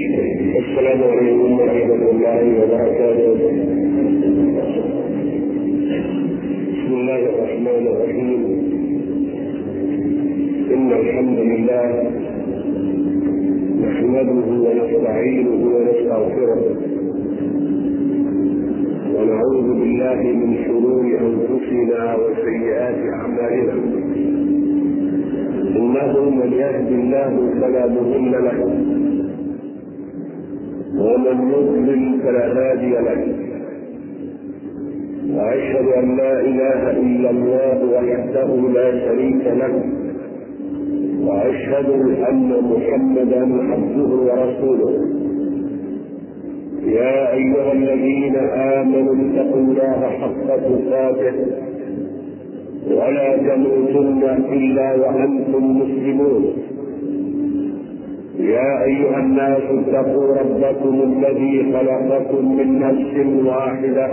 السلام عليكم ورحمة الله وبركاته. بسم الله الرحمن الرحيم. إن الحمد لله نحمده ونستعينه ونستغفره ونعوذ بالله من شرور أنفسنا وسيئات أعمالنا. إنه من يهد الله فلا مضل له ومن يضلل فلا هادي له. وأشهد أن لا إله إلا الله وحده لا شريك له، وأشهد أن محمدا عبده ورسوله. يا أيها الذين آمنوا اتقوا الله حق تقاته ولا تموتن إلا وأنتم مسلمون. يا أيها الناس اتقوا ربكم الذي خلقكم من نفس واحدة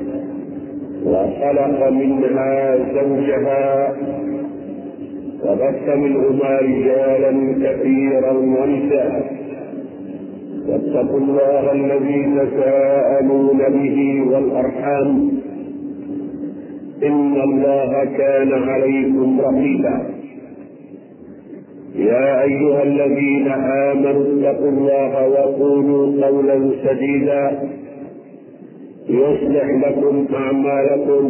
وخلق منها زوجها وبث منهما رجالا كثيرا ونساء. واتقوا الله الذي تساءلون به والأرحام إن الله كان عليكم رقيبا. يا أيها الذين آمنوا اتقوا الله وقولوا قولا سديدا يصلح لكم أعمالكم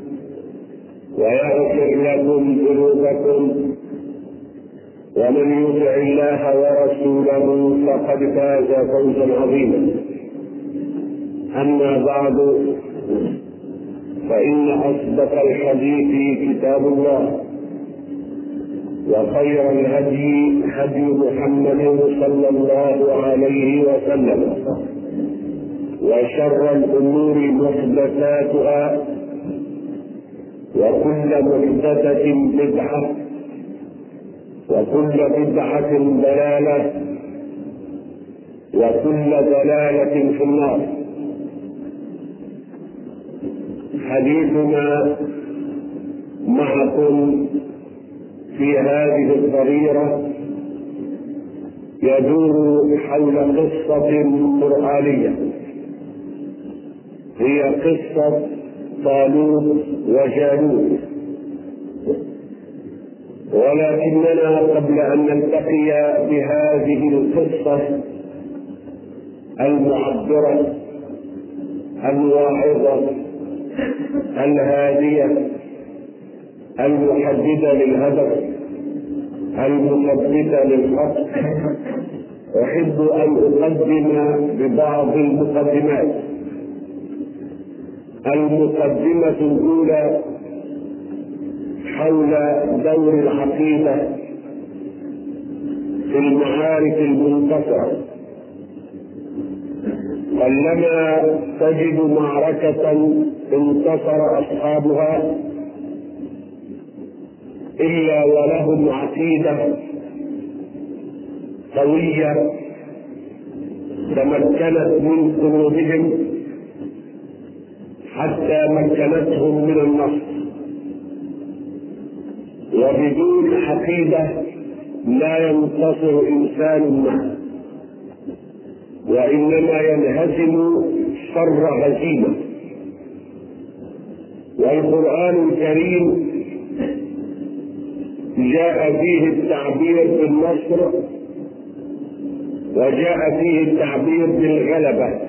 ويغفر لكم ذنوبكم، ومن يطع الله ورسوله فقد فاز فوزا عظيما. أما بعد، فإن أصدق الحديث كتاب الله، وخير الهدي هدي محمد صلى الله عليه وسلم، وشر الأمور محدثاتها، وكل محدثة بدعة، وكل بدعة ضلالة، وكل ضلالة في النار. حديثنا معكم في هذه الضريرة يدور حول قصة قرآنية، هي قصة طالوت وجالوت. ولكننا قبل أن نلتقي بهذه القصة المعبرة الواعظة الهادية المحددة للهدف المثبتة للحق، أحب أن أقدم ببعض المقدمات. المقدمة الأولى حول دور العقيدة في المعارك المنتصرة. قلما تجد معركة انتصر أصحابها إلا ولهم عقيدة قوية تمكنت من قلوبهم حتى مكنتهم من النصر. وبدون عقيدة لا ينتصر إنسان معه، وإنما ينهزم شر هزيمة. والقرآن الكريم جاء فيه التعبير بالنصر، وجاء فيه التعبير بالغلبة.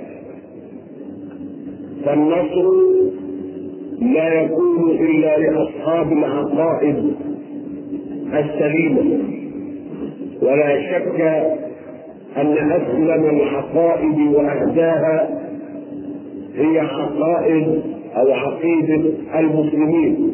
فالنصر لا يكون إلا لأصحاب العقائد السليمة، ولا شك أن أسلم العقائد وأهداها هي عقائد أو عقيدة المسلمين.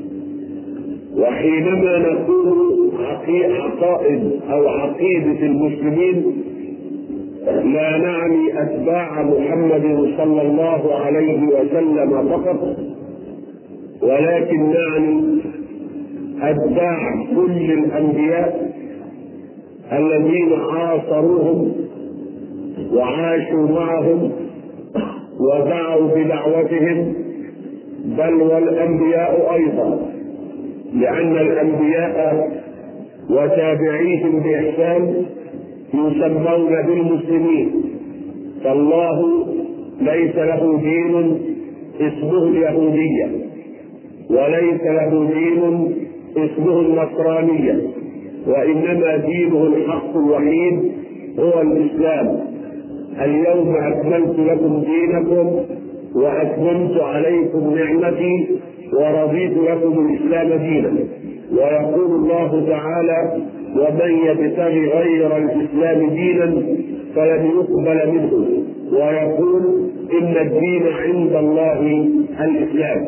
وحينما نقول عقائد أو عقيدة المسلمين لا نعني أتباع محمد صلى الله عليه وسلم فقط، ولكن نعني أتباع كل الأنبياء الذين عاصروهم وعاشوا معهم ودعوا بدعوتهم، بل والأنبياء أيضا، لأن الأنبياء وتابعيهم بإحسان يسمون بالمسلمين، فالله ليس له دين اسمه اليهودية، وليس له دين اسمه النصرانية، وإنما دينه الحق الوحيد هو الإسلام. اليوم أكملت لكم دينكم وأتممت عليكم نعمتي ورضيت لكم الإسلام دينا. ويقول الله تعالى: ومن يبتغي غير الإسلام دينا فلن يقبل منه، ويقول: إن الدين عند الله الإسلام.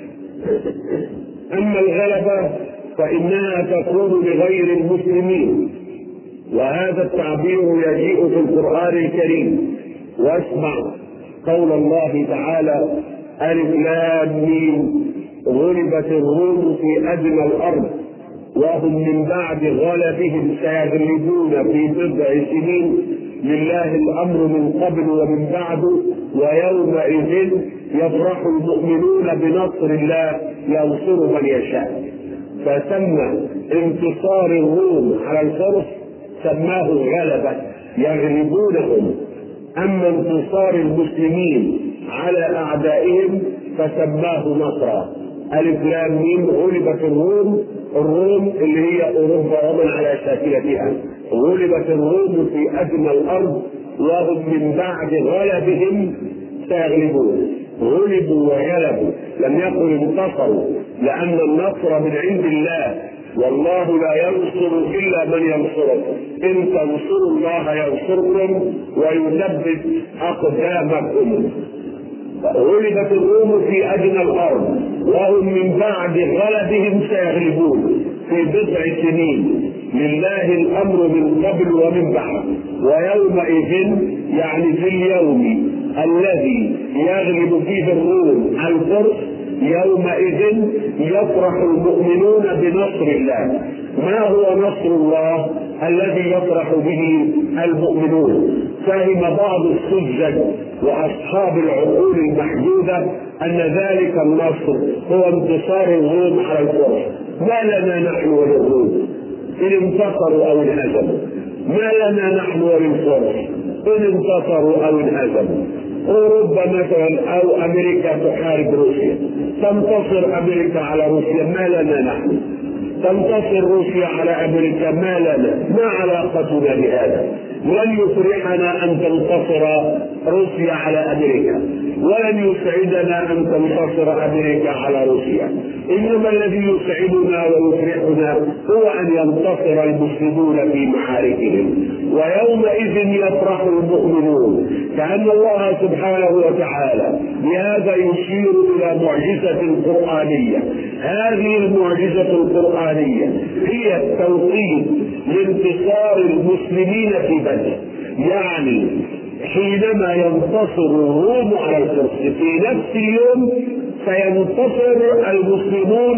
أما الغلبة فإنها تكون لغير المسلمين، وهذا التعبير يجيء في القرآن الكريم. واسمع قول الله تعالى: ألف لام ميم غلبت الروم في أدنى الأرض وهم من بعد غلبهم سيغلبون في بضع سنين لله الأمر من قبل ومن بعد ويومئذ يفرح المؤمنون بنصر الله ينصر من يشاء. فسمى انتصار الروم على الفرس سماه غلبة يغلبونهم. أما انتصار المسلمين على أعدائهم فسماه نصرا. ألف لام ميم غلبت الروم اللي هي أوروبا ومن على شاكلتها، غلبت الروم في أدنى الأرض وهم من بعد غلبهم سيغلبون. غلبوا وغلبوا، لم يقل انتصروا، لأن النصر من عند الله، والله لا ينصر إلا من ينصره. إن تنصروا الله ينصركم ويثبت أقدامكم. غلبت الروم في أدنى الأرض وهم من بعد غلبهم سيغلبون في بضع سنين لله الأمر من قبل ومن بعد ويومئذ، يعني في اليوم الذي يغلب فيه الروم على الفرس، يومئذ يفرح المؤمنون بنصر الله. ما هو نصر الله الذي يفرح به المؤمنون؟ فهم بعض السذج واصحاب العقول المحدوده ان ذلك النصر هو انتصار الروم على الفرس. ما لنا نحن وللروم ان انتصروا او انهزموا؟ ما لنا نحن وللفرس ان انتصروا او انهزموا؟ اوروبا مثلا او امريكا تحارب روسيا، تنتصر امريكا على روسيا، ما لنا نحن؟ تنتصر روسيا على امريكا، ما لنا؟ ما علاقتنا بهذا؟ لن يفرحنا ان تنتصر روسيا على امريكا، ولن يسعدنا ان تنتصر امريكا على روسيا. انما الذي يسعدنا ويفرحنا هو ان ينتصر المسلمون في معاركهم، ويومئذ يفرح المؤمنون. كأن الله سبحانه وتعالى بهذا يشير الى معجزة قرآنية. هذه المعجزة القرآنية هي التوقيت لانتصار المسلمين في بدر. يعني حينما ينتصر الروم على الفرس في نفس اليوم سينتصر المسلمون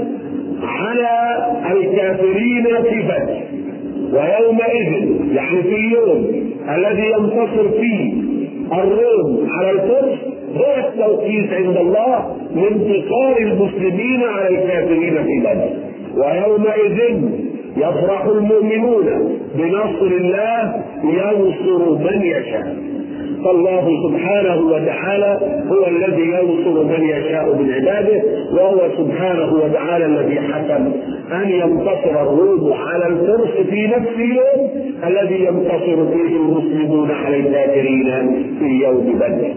على الكافرين في بدر. ويومئذ يعني في اليوم الذي ينتصر فيه الروم على الفرس هو التوقيت عند الله لانتصار المسلمين على الكافرين في بدر. ويومئذ يفرح المؤمنون بنصر الله ينصر من يشاء. فالله سبحانه وتعالى هو الذي ينصر من يشاء من عباده، وهو سبحانه وتعالى الذي حكم ان ينتصر الروم على الفرس في نفس اليوم الذي ينتصر فيه المسلمون على الكافرين في يوم بدر.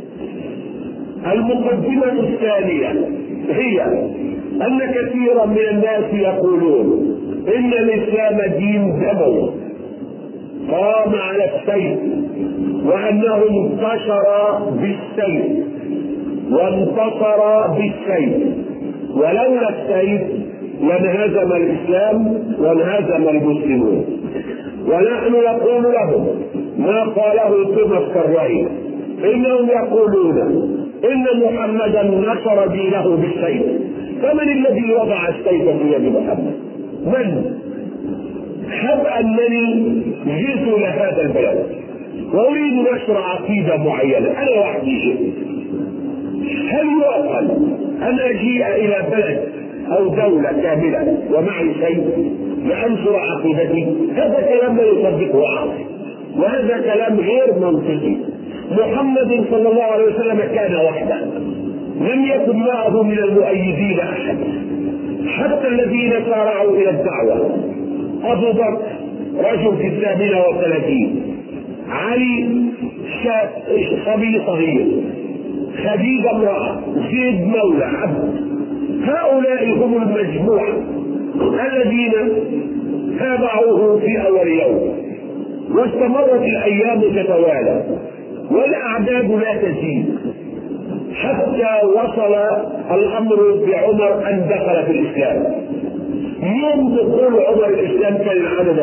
المقدمة الثانية هي ان كثيرا من الناس يقولون ان الاسلام دين دموي قام على السيف، وانه انتشر بالسيف وانتصر بالسيف، ولولا السيف لانهزم الاسلام وانهزم المسلمون. ونحن نقول لهم ما قاله توماس كارلايل، انهم يقولون ان محمدا نشر دينه بالسيف. فمن الذي وضع السيف في يد محمد؟ من؟ حب انني جئت الى هذا البلد واريد نشر عقيده معينه، انا وحدي. هل يعقل ان اجيء الى بلد او دوله كامله ومعي سيف؟ لأنصر عقيدتي، هذا كلام لا يصدقه عقل، وهذا كلام غير منطقي. محمد صلى الله عليه وسلم كان وحده، لم يكن معه من المؤيدين أحد، حتى الذين سارعوا إلى الدعوة. أبو بكر رجل في 38، علي صبي صغير، خديجة امرأة، زيد مولى عبد. هؤلاء هم المجموعة الذين تابعوه في أول يوم، واستمرت الأيام تتوالى والأعداد لا تزيد، حتى وصل الأمر بعمر أن دخل في الإسلام. يوم دخول عمر الإسلام كان العدد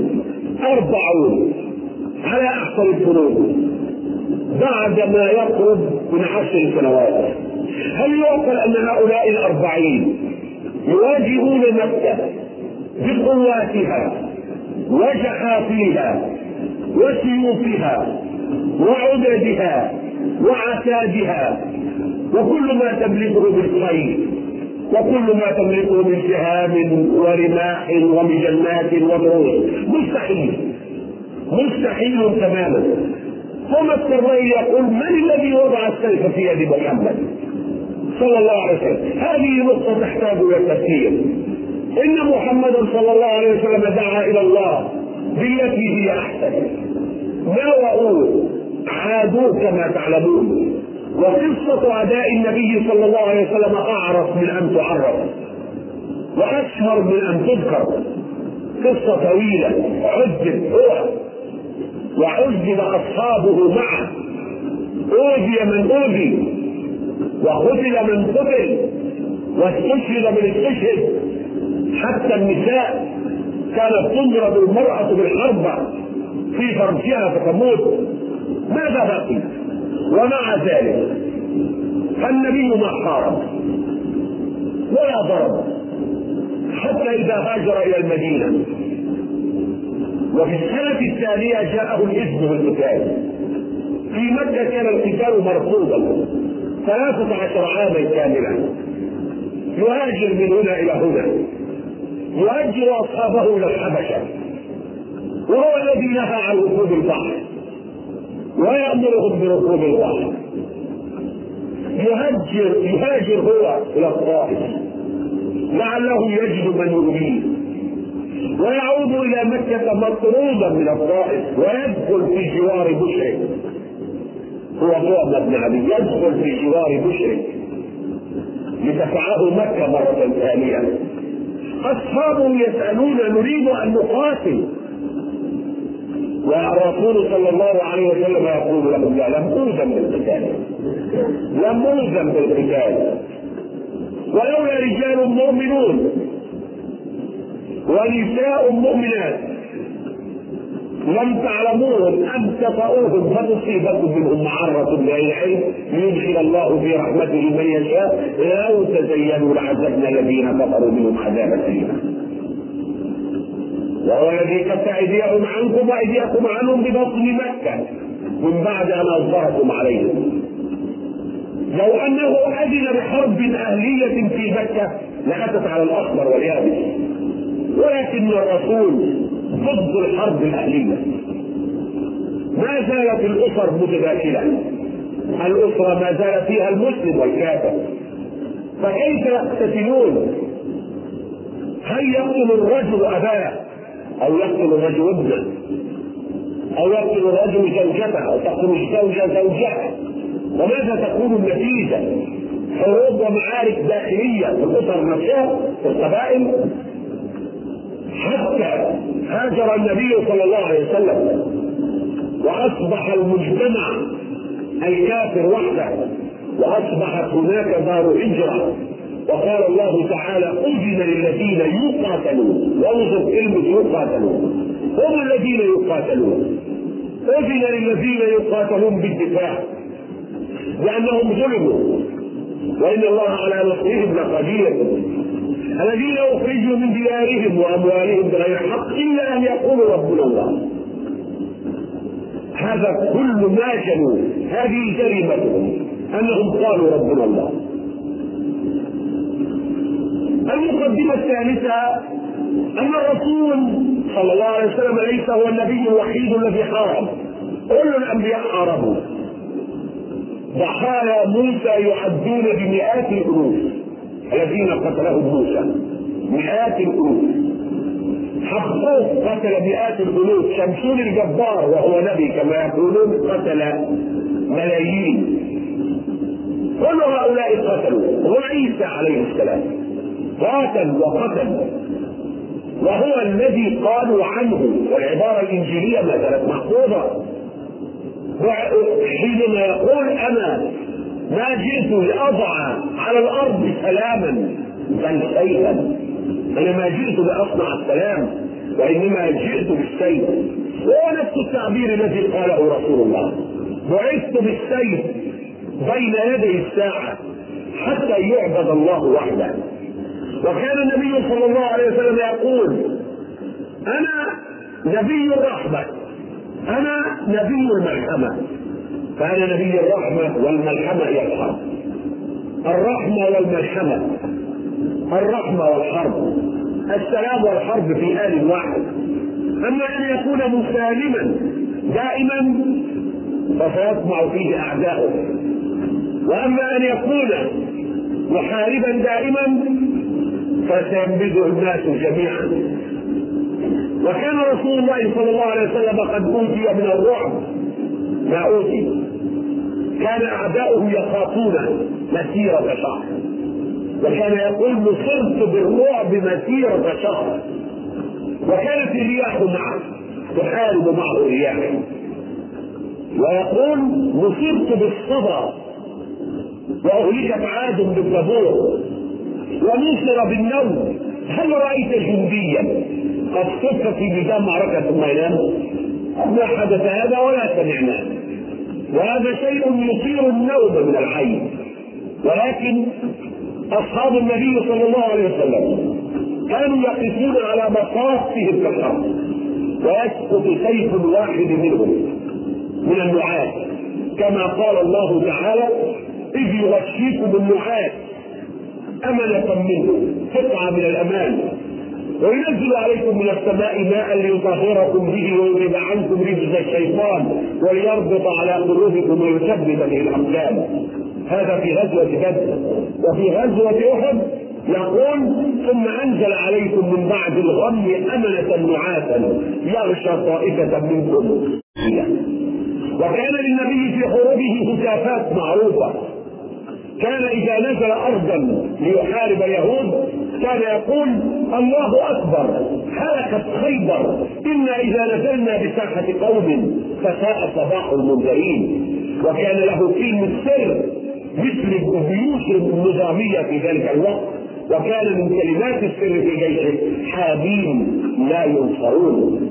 40 على أحسن الفروض بعد ما يقرب من 10 سنوات. هل يعقل أن هؤلاء 40 يواجهون مكة بقواتها وجحافلها وسيوفها وعددها وعتادها وكل ما تملكه من خير وكل ما تملكه من سهام ورماح ومجنات ودروس؟ مستحيل تماما. ثم السري يقول: من الذي وضع السيف في يد محمد صلى الله عليه وسلم؟ هذه نقطة تحتاج إلى تفكير. إن محمدا صلى الله عليه وسلم دعا إلى الله بالتي هي أحسن، ناوؤوا عادوا كما تعلمون. وقصة أداء النبي صلى الله عليه وسلم أعرف من أن تعرف وأشهر من أن تذكر. قصة طويلة، عذب هو وعذب أصحابه معه، أوذي من أوذي وقتل من قتل واستشهد من استشهد، حتى النساء كانت تضرب المرأة بالحربة في فرجها فتموت. ماذا بقي؟ ومع ذلك النبي ما حارب ولا ضرب حتى إذا هاجر إلى المدينة، وفي السنة الثانية جاءه الإذن بالقتال. في مكة كان القتال مرفوضا 13 عاما كاملا، يهاجر من هنا إلى هنا، يهاجر أصحابه إلى الحبشة، وهو الذي نهى عن ركوب البحر ويأمرهم بركوب البحر. يهاجر هو إلى الطائف لعله يجد من يؤذيه، ويعود إلى مكة مطرودا من الطائف ويدخل في جوار مشرك. هو طعم بن عدي يدخل في جوار مشرك لتدفعه مكة مرة ثانية. أصحابه يسألون: نريد أن نقاتل، والرسول صلى الله عليه وسلم يقول لهم: لا، لم أوزن بالقتال، ولولا رجال مؤمنون ونساء مؤمنات لم تعلموهم أن تطؤوهم فتصيبكم منهم معرة بغير علم ليدخل الله في رحمته من يشاء، لو تزينوا لعذبنا الذين كفروا منهم عذابا أليما. وهو الذي كف أيديهم عنكم وأيديكم عنهم ببطن مكة من بعد أن أظهركم عليهم. لو أنه أذن بحرب أهلية في مكة لأتت على الأخضر واليابس، ولكن الرسول ضد الحرب الأهلية. ما زالت الأسر متداخلة، الأسرة ما زال فيها المسلم والكافر، فكيف يقتتلون؟ هل يقتل الرجل أباه، أو يقتل الرجل ابنه، أو يقتل الرجل زوجته، أو تقتل الزوجة زوجها؟ وماذا تكون النتيجة؟ حروب ومعارك داخلية في الأسر نفسها في القبائل. حتى هاجر النبي صلى الله عليه وسلم وأصبح المجتمع الكافر وحده، وأصبحت هناك دار هجرة. وقال الله تعالى: أذن للذين يقاتلون، وانظر كلمة يقاتلون، هم الذين يقاتلون. أذن للذين يقاتلون بالدفاع لأنهم ظلموا، وإن الله على نصرهم لقدير. الذين أخرجوا من ديارهم وأموالهم بغير حق إلا أن يقولوا ربنا الله. هذا كل ما جنوا، هذه جريمتهم أنهم قالوا ربنا الله. المقدمة الثالثة أما الرسول صلى الله عليه وسلم ليس هو النبي الوحيد الذي حارب، كل الأنبياء حاربوا. ضحايا موسى يعدون بمئات الألوف الذين قتلهم موسى، مئات الألوف. حقوق قتل مئات الألوف، شمشون الجبار وهو نبي كما يقولون قتل ملايين. كل هؤلاء قتلوا. وعيسى عليه السلام قاتل وقتل، وهو الذي قالوا عنه، والعبارة الإنجيلية ما زالت محفوظة، حينما يقول أنا ما جئت لأضع على الأرض سلاما بل سيفا. أنا ما جئت لأصنع السلام وإنما جئت بالسيف. وهو نفس التعبير الذي قاله رسول الله: بعثت بالسيف بين يدي الساعة حتى يعبد الله وحده. وكان النبي صلى الله عليه وسلم يقول: أنا نبي الرحمة، أنا نبي الملحمة. فأنا نبي الرحمة والملحمة هي الحرب. الرحمة والملحمة، الرحمة والحرب، السلام والحرب في آن واحد. أما أن يكون مسالما دائما فسيطمع فيه أعداؤه، وأما أن يكون محاربا دائما فسينبذه الناس جميعا. وكان رسول الله صلى الله عليه وسلم قد أوتي من الرعب ما أوتي. كان أعداؤه يخافون مسيرة شهر، وكان يقول: نصرت بالرعب مسيرة شهر. وكانت الرياح معه، تحارب معه الرياح. ويقول: نصرت بالصبا وأهلكت عاد بالدبور، ونصر بالنوم. هل رأيت جنديا قد صف في ميدان معركة ثم ينام؟ ما حدث هذا ولا سمعناه. وهذا شيء يثير النوم من الحي. ولكن أصحاب النبي صلى الله عليه وسلم كانوا يقفون على مصافهم في الحرب، ويسقط سيف واحد منهم من النعاس، كما قال الله تعالى: إذ يغشيكم النعاس أمنة منه، قطعة من الأمان، وينزل عليكم من السماء ماء ليطهركم به ويذهب عنكم رجز الشيطان وليربط على قلوبكم ويثبت به الأقدام. هذا في غزوة بدر. وفي غزوة أحد يقول: ثم أنزل عليكم من بعد الغم أمنة نعاسا يغشى طائفة منكم. وكان للنبي في حروبه هتافات معروفة. كان إذا نزل أرضا ليحارب اليهود كان يقول: الله أكبر، هلكت خيبر، إنا إذا نزلنا بساحة قوم فساء صباح المنذرين. وكان له كلمة سر مثل الجيوش النظامية في ذلك الوقت. وكان من كلمات السر في جيشه: حابين لا ينصرون.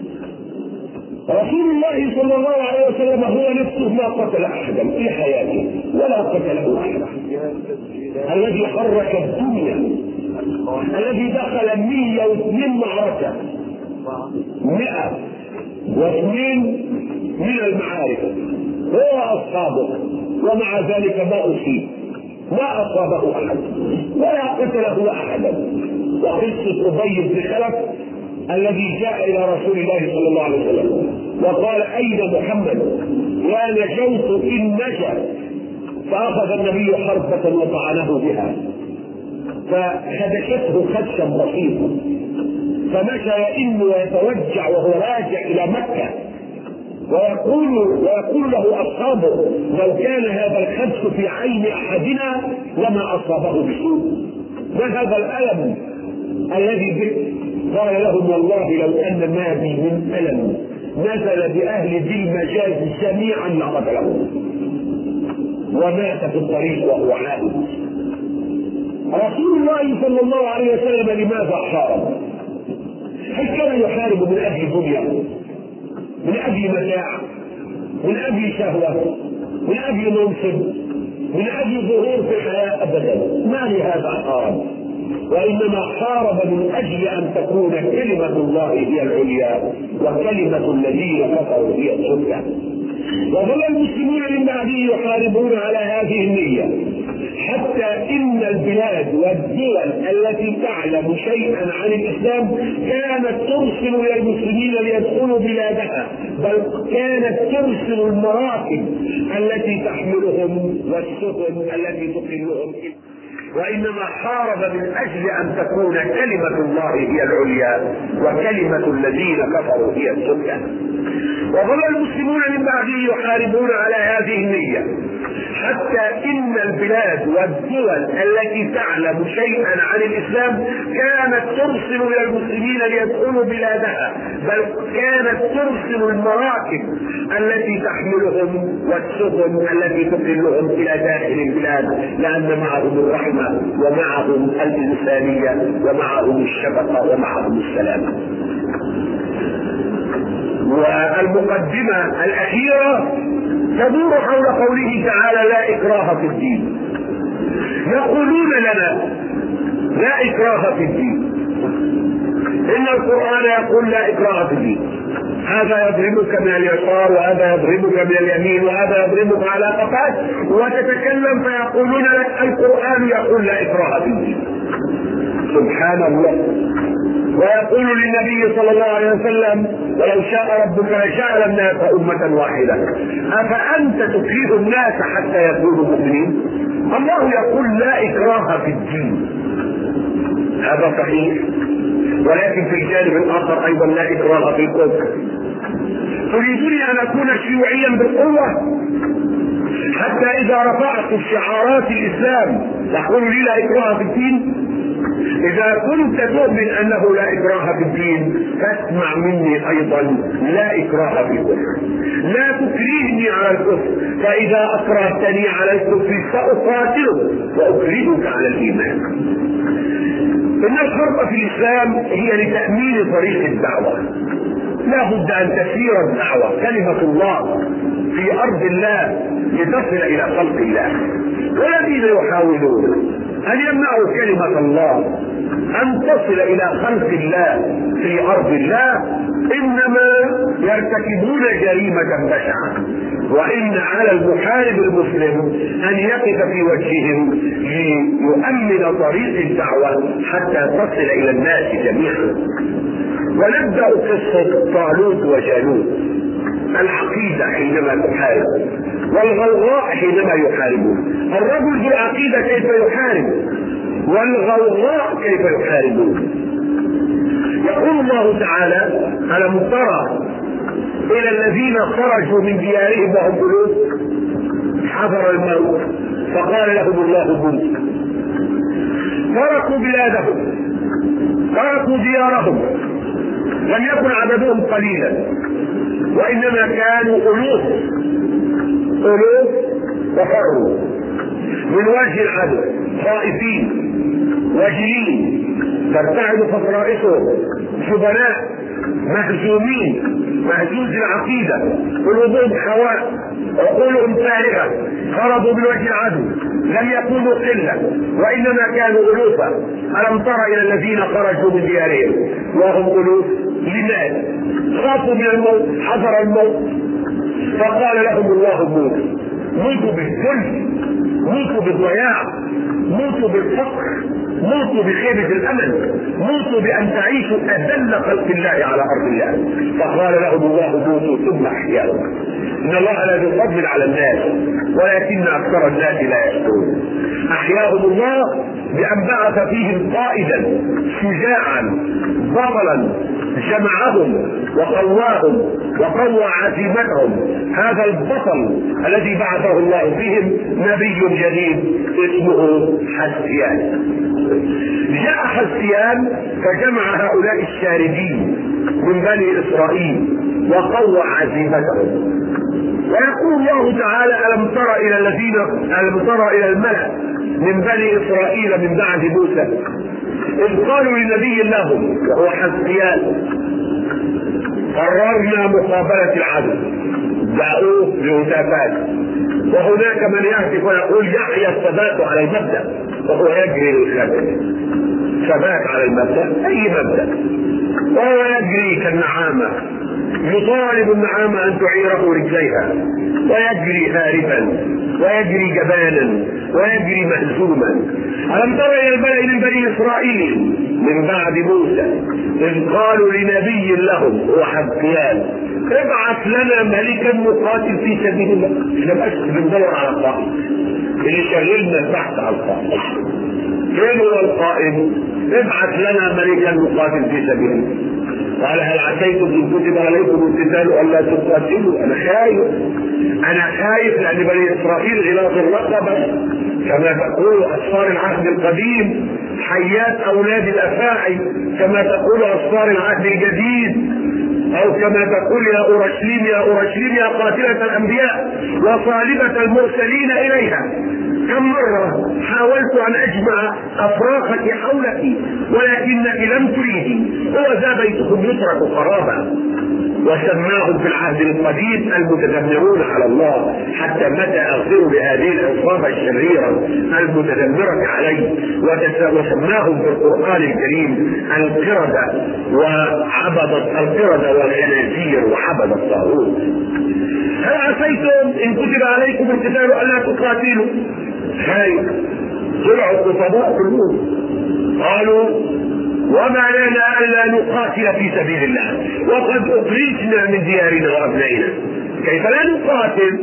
رسول الله صلى الله عليه وسلم هو نفسه ما قتل احدا في حياته ولا قتله احدا. الذي حرك الدنيا، الذي دخل 102 معركة، 102 من المعارك هو أصحابه، ومع ذلك ما أصيب، ما أصابه أحد ولا قتله أحدا. وقصة أبي بن خلف الذي جاء إلى رسول الله صلى الله عليه وسلم وقال: أين محمد؟ لا نجوت إن نجا. فأخذ النبي حربة وطعنه بها فخدشته خدشا بسيطا، فمشى يئن ويتوجع وهو راجع إلى مكة، ويقول له أصحابه: لو كان هذا الخدش في عين أحدنا لما أصابه بسوء. ما هذا الألم الذي به؟ قال لهم: والله لو أن ما بي من ألم نزل بأهل ذي المجاز جميعا لقتلهم. ومات في الطريق وهو عائد. رسول الله صلى الله عليه وسلم لماذا حارب؟ هل كان يحارب من أجل دنيا، من أجل متاع، من أجل شهوة، من أجل منصب، من أجل ظهور في الحياة؟ أبدا، ما لهذا حارب، وإنما حارب من أجل أن تكون كلمة الله هي العليا وكلمة الذين كفروا هي السفلى. وظل المسلمون من بعده يحاربون على هذه النية، حتى إن البلاد والدول التي تعلم شيئا عن الإسلام كانت ترسل إلى المسلمين ليدخلوا بلادها، بل كانت ترسل المراكب التي تحملهم والسفن التي تقلهم، وإنما حارب من أجل أن تكون كلمة الله هي العليا وكلمة الذين كفروا هي السفلى. وظل المسلمون من بعده يحاربون على هذه النية، حتى إن البلاد والدول التي تعلم شيئا عن الإسلام كانت ترسل إلى المسلمين ليدخلوا بلادها، بل كانت ترسل المراكب التي تحملهم والسفن التي تقلهم إلى داخل البلاد، لأن معهم الرحمة ومعهم الإنسانية ومعهم الشفقة ومعهم السلامة. والمقدمة الأخيرة تدور حول قوله تعالى: لا إكراه في الدين. يقولون لنا: لا إكراه في الدين، إن القرآن يقول لا إكراه في الدين، هذا يضربك من اليسار وهذا يضربك من اليمين وهذا يضربك على قفاك، وتتكلم فيقولون لك القرآن يقول لا إكراه في الدين. سبحان الله. ويقول للنبي صلى الله عليه وسلم: ولو شاء ربك لجعل الناس أمة واحدة أفأنت تكره الناس حتى يكونوا مؤمنين؟ الله يقول لا إكراه في الدين، هذا صحيح، ولكن في الجانب الآخر أيضا لا إكراه في الكفر. تريدني أن أكون شيوعيا بالقوة حتى إذا رفعت شعارات الإسلام تقول لي لا إكراه في الدين؟ إذا كنت تؤمن أنه لا إكراه في الدين فاسمع مني أيضا لا إكراه في الكفر. لا تكرهني على الكفر، فإذا أكرهتني على الكفر سأقاتلك وأكرهك على الإيمان. إن الشرط في الإسلام هي لتأمين طريق الدعوة. لا بد أن تسير الدعوة كلمة الله في أرض الله لتصل إلى خلق الله، والذين يحاولون أن يمنعوا كلمة الله أن تصل إلى خلق الله في أرض الله إنما يرتكبون جريمة بشعة، وإن على المحارب المسلم أن يقف في وجههم ليؤمن طريق الدعوة حتى تصل إلى الناس جميعا. ونبدأ قصة طالوت وجالوت. العقيدة حينما تحارب، والغوغاء حينما يحاربون. الرجل ذو العقيدة كيف يحارب، والغوغاء كيف يحاربون. يقول الله تعالى: ألم ترى إلى الذين خرجوا من ديارهم وهم جلوس حضر الموت فقال لهم الله موت. تركوا بلادهم، تركوا ديارهم، لم يكن عددهم قليلا وإنما كانوا ألوف وفروا من وجه العدو، خائفين وجلين، ترتعد فصرائصهم، جبناء مهزومين، مهزوز العقيدة، قلوبهم حواء، عقولهم فارغة، خرجوا من وجه العدو، لم يكونوا قلة وإنما كانوا ألوفا. ألم تر إلى الذين خرجوا من ديارهم وهم ألوف؟ لماذا؟ خافوا من الموت، حذر الموت، فقال لهم الله موتوا. موتوا بالذل، موتوا بالضياع، موتوا بالفقر، موتوا بخيبة الأمل، موتوا بأن تعيشوا أذل خلق الله على أرض الله. فقال لهم الله موتوا ثم أحياهم. إن الله لا يفضل على الناس ولكن أكثر الناس لا يشكرون. أحياهم الله بأن بعث فيهم قائدا شجاعا بطلا جمعهم وقواهم وقوى عزيمتهم. هذا البطل الذي بعثه الله فيهم نبي جديد اسمه حسيان. جاء حسيان فجمع هؤلاء الشاردين من بني إسرائيل وقوى عزيمتهم. ويقول الله تعالى: ألم تر إلى الملأ من بني إسرائيل من بعد موسى إذ قالوا لنبي لهم وهو حسيان: قررنا مقابلة العدو. جاءوه بهتافات، وهناك من يهتف ويقول: يحيى الثبات على المبدأ، وهو يجري للخبر. ثبات على المبدأ، أي مبدأ، وهو يجري كالنعامة يطالب النعامة أن تعيره رجليها ويجري هاربا ويجري جبانا ويجري مهزوما. ألم تر إلى الملأ من بني إسرائيل من بعد موسى إذ قالوا لنبي لهم هو حزقيال ابعث لنا ملكا نقاتل في سبيل الله. احنا بس بندور على القائد اللي شغلنا البحث عن القائد. فين هو القائد؟ ابعث لنا ملكا نقاتل في سبيل الله. قال هل عسيتم ان كتب عليكم القتال الا تقاتلوا؟ انا خايف لان بني اسرائيل غلاظ الرقبه كما تقول اسفار العهد القديم، حيات اولاد الافاعي كما تقول اسفار العهد الجديد، او كما تقول يا اورشليم يا اورشليم يا قاتله الانبياء وصالبه المرسلين اليها. كم مرة حاولت أن أجمع أفراخك حولك ولكنك لم تريدي. هو ذا بيتكم يترك خرابا. وسماهم في العهد القديم المتذمرون على الله، حتى متى أغفر بهذه العصابة الشريرة المتذمرة عليه. وسماهم في القرآن الكريم القردة القردة والخنازير وعبد الطاغوت. هل عسيتم إن كتب عليكم القتال ألا تقاتلوا؟ خايف. طلعوا الخطباء كلهم قالوا وما لنا ألا نقاتل في سبيل الله وقد أخرجنا من ديارنا وأبنائنا. كيف لا نقاتل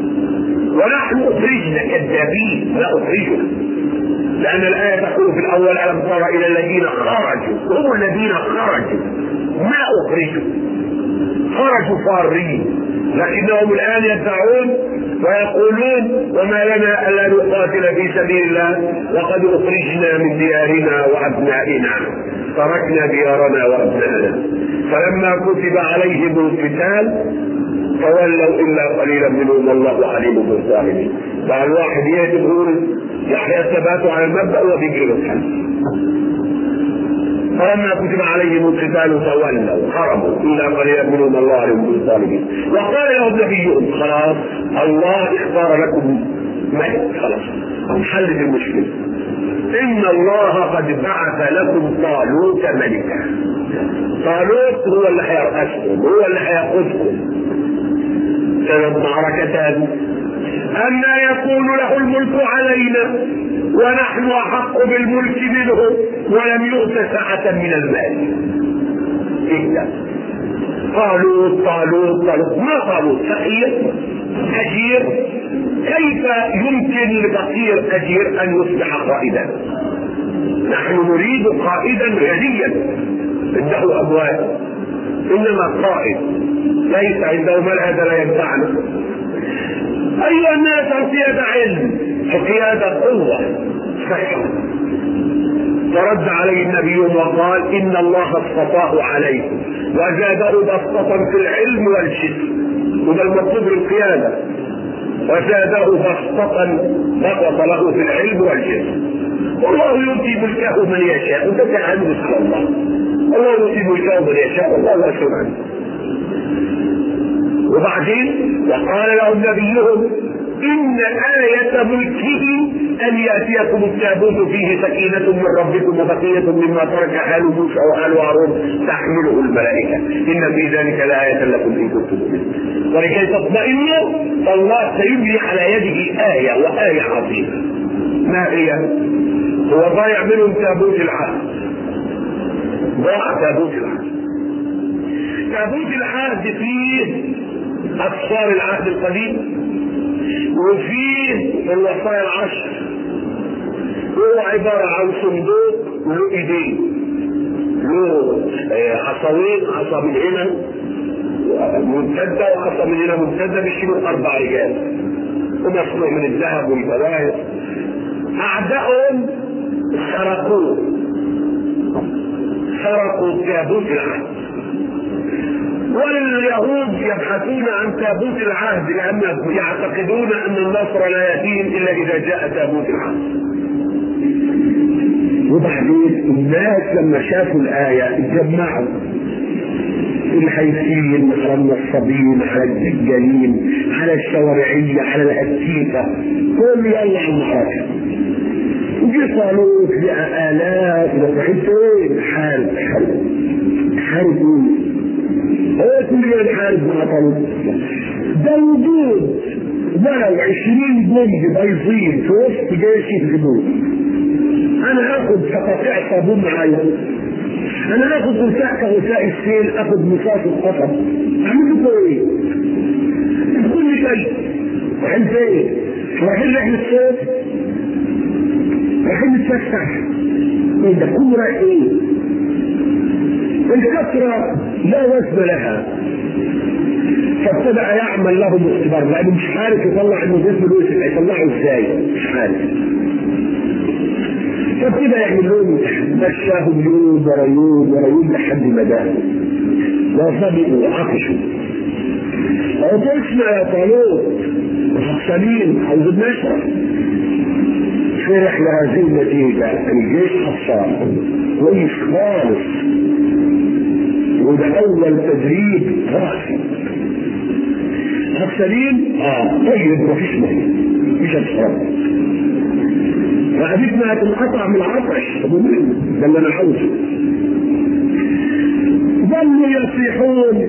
ونحن أخرجنا؟ كذابين، لا أخرجنا، لأن الآية تقول في الأول ألم تر إلى الذين خرجوا. هم الذين خرجوا ما أخرجوا، خرجوا فارين، لكنهم الآن يدعون ويقولون وما لنا ألا نقاتل في سبيل الله وقد أخرجنا من ديارنا وأبنائنا، تركنا ديارنا وأبنائنا. فلما كتب عليهم القتال تولوا إلا قليلا منهم والله عليم بالظالمين. فالواحد يقول يحيى الثبات على المبدأ وبيجري الحل. فلما كتب عليهم القتال تولوا هربوا الا قليلا منهم الله عليهم بالظالمين. وقال لهم نبيهم خلاص الله اختار لكم ملك، خلاص انحلت المشكله. ان الله قد بعث لكم طالوت ملكا. طالوت هو اللي هيرأسكم، هو اللي هيقودكم. كانت معركتان، أن يكون له الملك علينا ونحن أحق بالملك منه ولم يؤت سعة من المال. إيه طالوت طالوت طالوت؟ ما طالوت فقير أجير؟ كيف يمكن لفقير أجير أن يصبح قائدا؟ نحن نريد قائدا غنيا عنده أموال، إنما قائد ليس عنده مال هذا لا ينفعنا. أيها الناس قيادة علم وقيادة قوة صحيح. فرد عليه النبي وقال إن الله اصطفاه عليكم وزاده بسطة في العلم والجسم، وده المطلوب للقيادة، وزاده بسطة بسط له في العلم والجسم. والله يؤتي ملكه من يشاء، وده تعلم على الله. الله يؤتي ملكه من يشاء والله لا شيء عنه. وبعدين وقال لهم نبيهم إن آية ملكه أن يأتيكم التابوت فيه سكينة من ربكم وبقية مما ترك آل موسى وآل هارون تحمله الملائكة إن في ذلك لآية لكم إن كنتم مؤمنين. ولكي تطمئنوا فالله سيبني على يده آية وآية عظيمة. ما هي؟ هو ضايع منهم تابوت العهد، ضاع تابوت العهد. تابوت العهد فيه أسفار العهد القديم وفيه الوصايا العشر، هو عبارة عن صندوق له ايدين، له عصاوين، عصا من هنا ممتدة وعصا من هنا ممتدة، بيشيلوا 4 رجال ومصنوع من الذهب والجواهر. أعدائهم سرقوا تابوت العهد، واليهود يبحثون عن تابوت العهد لأنهم يعتقدون أن النصر لا يأتيهم إلا إذا جاء تابوت العهد. وبعدين الناس لما شافوا الآية اتجمعوا، الحيثيين على النصابين على الدجالين على الشوارعية على الأسيفة، كل يلا على المعركة. وجي طالوت لقى آلاف وحيثين حاربوا هو كل يوم يحارب مع طالوت. ده وجود ولو 20 جندي بايظين في وسط جيش الجنود. انا هاخد قطيع صابون معايا، انا هاخد غثاء كغثاء السيل، اخد مصاص القطر، اعمل لكم ايه؟ كل شيء. رايحين فين؟ رايحين رحلة صيف؟ رايحين نتفسح؟ ده كله رايح ايه؟ الكثرة لا وزن لها. فابتدأ يعمل لهم اختبار لانه مش عارف يطلع المدير فلوس، هيطلعه ازاي؟ مش عارف. فابتدى يعمل لهم مشاهم يوم ورا يوم ورا يوم لحد ما داهم وصبئوا وعطشوا. عطشنا يا طالوت وحصلين عاوزين نشرب. فرح لهذه النتيجة، الجيش حصان كويس خالص، وده أول تدريب راسي. حصلين طيب مفيش مية، مفيش أشرب، رقبتنا هتنقطع من العطش. ده اللي انا عاوزه. ظلوا يصيحون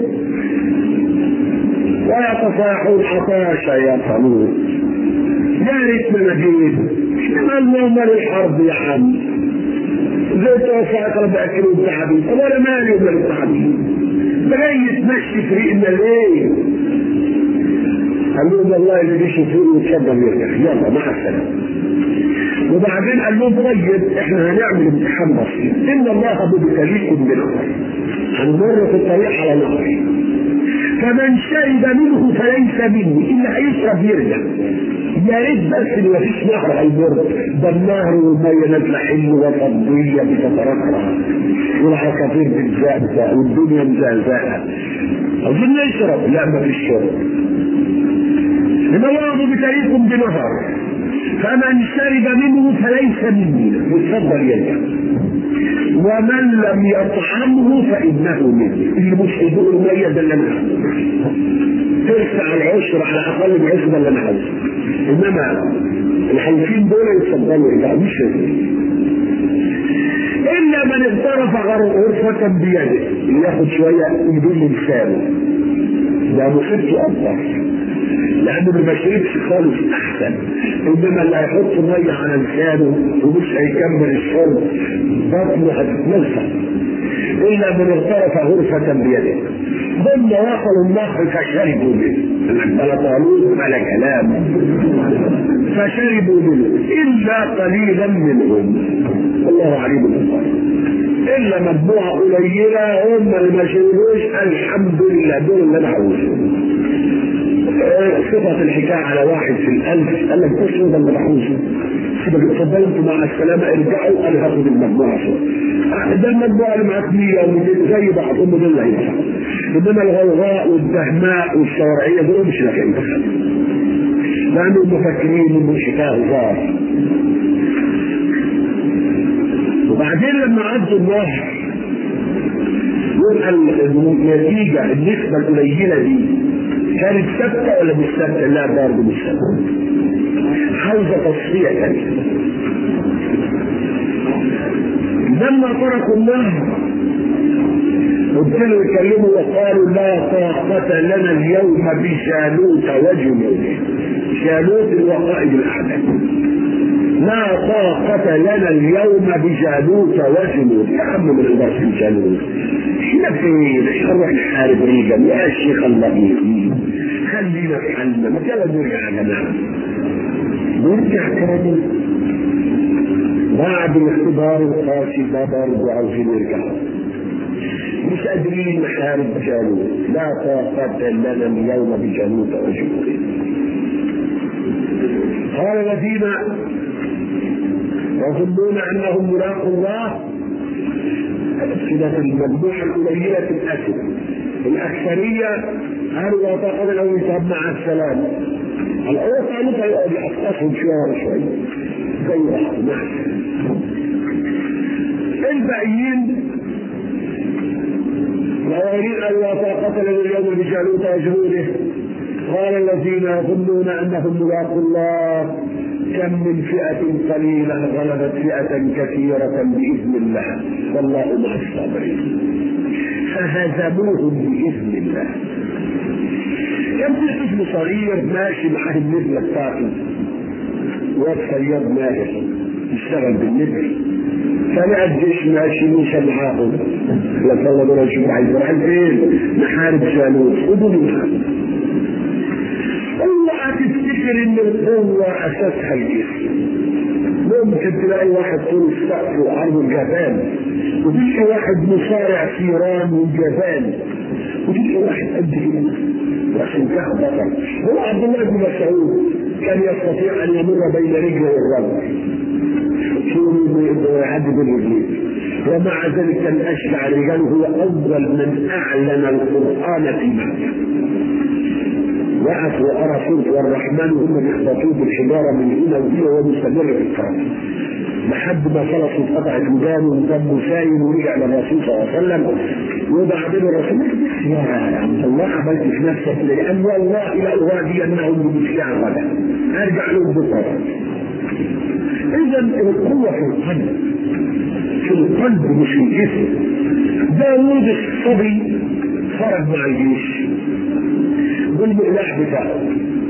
ويتصاحون عطاشا يا طالوت، يا ريتنا نجيب اللهم للحرب يا عم، زي توفى اقرب اكلون تعبين. طب انا مالي ومال التعبين؟ ده جاي يتمشي في ريقنا ليه؟ قال لهم والله اللي بيشوفوني ويتفضل يرجع، يلا مع السلامه. وبعدين قال لهم طيب احنا هنعمل امتحان بسيط، ان الله مبتليكم بنهر، هنمر في الطريق على نهر، فمن شرب منه فليس مني، اللي هيشرب يرجع. يا ريت بس اللي مفيش نهر هيمر، ده النهر والميه نازله حلوه وفضيه بتتركها والعصافير بتزقزق والدنيا مزهزقه. عاوزين نشرب، لا مفيش شرب. ان الله مبتليكم بنهر فمن شرب منه فليس مني، يتفضل يرجع. ومن لم يطعمه فانه مني، اللي مش هيدوق الميه ده اللي انا ترفع العشر على اقل العشر ده اللي انا عاوزه. انما الخمسين دول يتفضلوا يرجعوا، مش الا من اغترف غرفه بيده، اللي ياخد شويه يدل لسانه، ده مصيبته اكبر، لانه ما بشربش خالص احسن. انما اللي هيحط ميه على لسانه ومش هيكمل الشرب بطنه هتتنفخ. الا من اغترف غرفه بيده ثم وصلوا النهر فشربوا منه. بلا طالوت بلا كلام، فشربوا منه الا قليلا منهم، الله عليم بالظالم. الا مجموعه قليله هم اللي ما شربوش، الحمد لله دول اللي انا عاوزهم. صفة الحكاية على 1 في 1000، قال لك بص ده اللي بحوزه، اتفضلوا مع السلامة ارجعوا، انا هاخد المجموعة ده المجموعة اللي معاك 100 و200 زي بعض، هم دول اللي هينفعوا. انما الغوغاء والدهماء والشوارعية دول مش نافعين، لانهم مفكرين انه الحكاية هزار. وبعدين لما عدوا النهر يبقى النتيجة النسبة القليلة دي كانت ثابته ولا مش ثابته؟ لا برضه مش ثابته، عاوزه تصفيه ثانيه. لما تركوا النهر ابتدوا يكلموا وقالوا لا طاقه لنا اليوم بجالوت وجنوده. جالوت الوقائد الاعداء، لا طاقه لنا اليوم بجالوت وجنوده. يا عم ما نقدرش بجالوت، احنا فين؟ احنا نروح نحارب ريجن يا الشيخ اللطيف، خلينا في حالنا، ما كان نرجع يا جماعه، نرجع تاني بعد الاختبار القاسي ده برضه عاوزين يرجعوا، مش قادرين نحارب جالوت، لا طاقة لنا اليوم بجالوت وجنوده. قال الذين يظنون انهم ملاقوا الله، كده في المجموعة القليلة الأسد، الأكثرية قالوا لا طاقة لهم، يصاب مع السلامة. الأول قالوا هيقعد يحققهم شوية شوية زي بعض مع السلامة. الباقيين الأولين قالوا لا طاقة لهم اليوم بجالوت وجنوده. قال الذين يظنون أنهم ملاقوا الله كم من فئة قليلة غلبت فئة كثيرة بإذن الله والله مع الصابرين. فهزموهم بإذن الله. كان في طفل صغير ماشي مع النبلة بتاعته، واد صياد ماهر يشتغل بالنبل، فلقى الجيش ماشي مشى معاهم. لك الله دول يشوف عايز يروح فين؟ نحارب جالوت، خدوا منها. اوعى تفتكر ان القوة اساسها الجسم. ممكن تلاقي واحد طول السقف وعرضه الجبال، وتلاقي واحد مصارع ثيران والجبال، وتلاقي واحد قد كده عشان كده بطل. هو عبد الله بن مسعود كان يستطيع ان يمر بين رجله الرجل ويعدي بالرجلين، ومع ذلك كان اشجع الرجال، هو اول من اعلن القران في مكه. وقف وارى سوره الرحمن وهم بيخبطوه بالحجاره من هنا وهنا وهو مستمر في القران لحد ما خلص واتقطعت ودانه ودمه سايل ورجع للرسول صلى الله عليه وسلم. وبعدين الرسول يا عبد الله عملت في نفسك لان والله لاغادينهم بمسيح غدا ارجع لهم بالقران. اذا القوه في القلب، في القلب مش في الجسم. داوود الصبي خرج مع الجيش بالمقلاع بتاعه،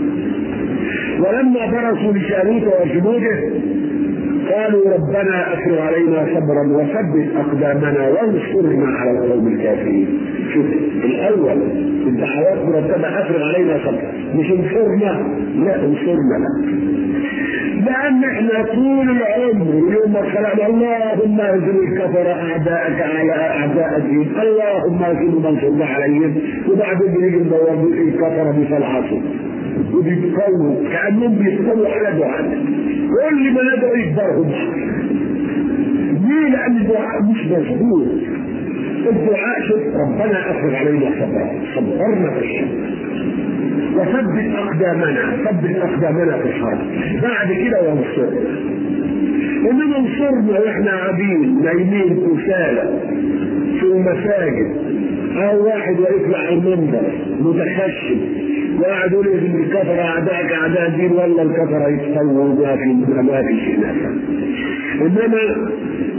ولما برزوا لجالوت وجنوده قالوا ربنا افرغ علينا صبرا وثبت اقدامنا وانصرنا على القوم الكافرين. شوف الاول الدعوات مرتبه افرغ علينا صبرا، مش انصرنا، لا انصرنا لا. لان احنا طول العمر يوم ما خلقنا اللهم اهزم الكفر اعداءك على اعداء الدين، اللهم اهزم منصرنا عليهم، وبعدين بنيجي ندور الكفر بفلعته وبيتقووا كانهم بيتقووا على دعاء. يقول لي ما ندعو يكبرهم ليه؟ لان الدعاء مش مظبوط. الدعاء شوف ربنا افرغ علينا صبرا، صبرنا في الشر وثبت اقدامنا، ثبت اقدامنا في الحرب. بعد كده وانصرنا. انما انصرنا واحنا عبيد نايمين كسالى في المساجد، او واحد واقف على المنبر متخشب وقاعد يقول ان الكفر اعدائك اعداء الدين، والله الكفر يتسووا ما في شيء. انما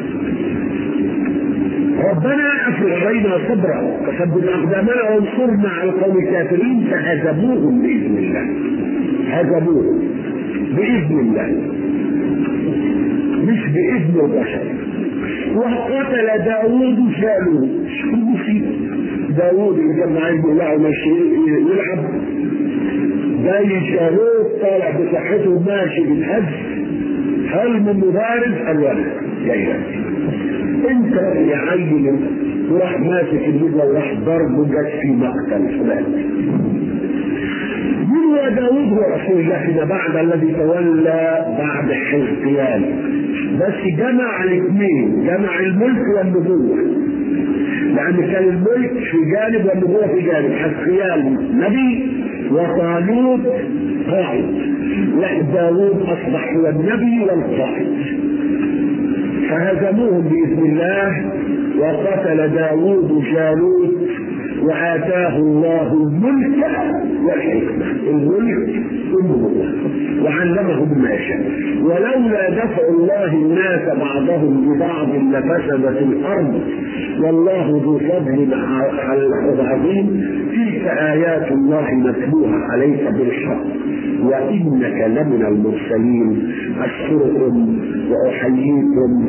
ربنا افرغ علينا صبرا وثبت اقدامنا وانصرنا على القوم الكافرين فهزموهم باذن الله. هزموهم باذن الله مش باذن البشر. وقتل داوود جالوت. داوود اللي كان عايز يلعب يلعب جاي جالوت طالع بصحته ماشي بالحج، هل من مبارز الولد جاي انت يا عيل وراح ماسك النبله وراح ضربه جت في مقتل فلان. من هو داوود؟ هو رسول الله فيما بعد الذي تولى بعد حزقيال، بس جمع الاثنين، جمع الملك والنبوه، لان كان الملك في جانب والنبوه في جانب. حزقيال نبي وطالوت قائد، لا داوود اصبح هو النبي والقائد. فهزموهم باذن الله. وقتل داوود جالوت وآتاه الله الملك والحكمة، الملك والنبوة، وعلمهم ما شاء. ولولا دفع الله الناس بعضهم ببعض لفسدت الأرض والله ذو فضل على العظيم. تلك آيات الله نتلوها عليك بالحق وإنك لمن المرسلين. أشكركم وأحييكم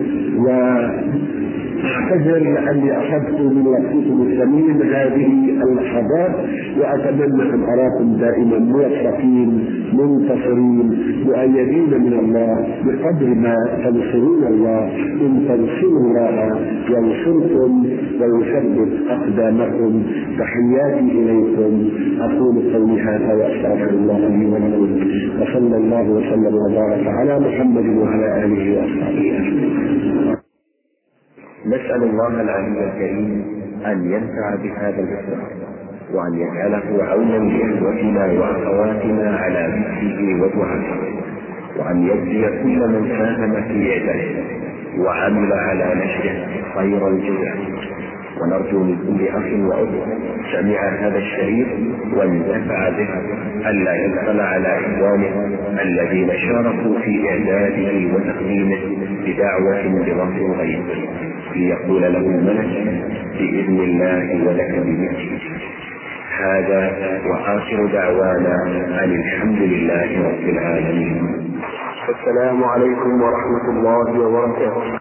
أعتذر لأني أخذت من وقتكم الثمين هذه اللحظات، وأتمنى أن أراكم دائما موفقين منتصرين مؤيدين من الله بقدر ما تنصرون الله. إن تنصروا الله ينصركم ويثبت أقدامكم. تحياتي إليكم. أقول قولي هذا وأستغفر الله لي ولكم، وصلى الله وسلم وبارك على محمد وعلى آله وأصحابه أجمعين. نسأل الله العلي الكريم أن ينفع بهذا الإصلاح وأن يجعله عونا لإخوتنا وأخواتنا على ذكره ودعائه، وأن يجزي كل من ساهم في إعداده وعمل على نشره خير الجزاء، ونرجو من كل أخ وأخت سمع هذا الشريط وانتفع به ألا يبخل على إخوانه الذين شاركوا في إعداده وتقديمه بدعوة بظهر الغيب ليقول له الملك بإذن الله ولك بمثله. هذا وآخر دعوانا أن الحمد لله رب العالمين. السلام عليكم ورحمة الله وبركاته.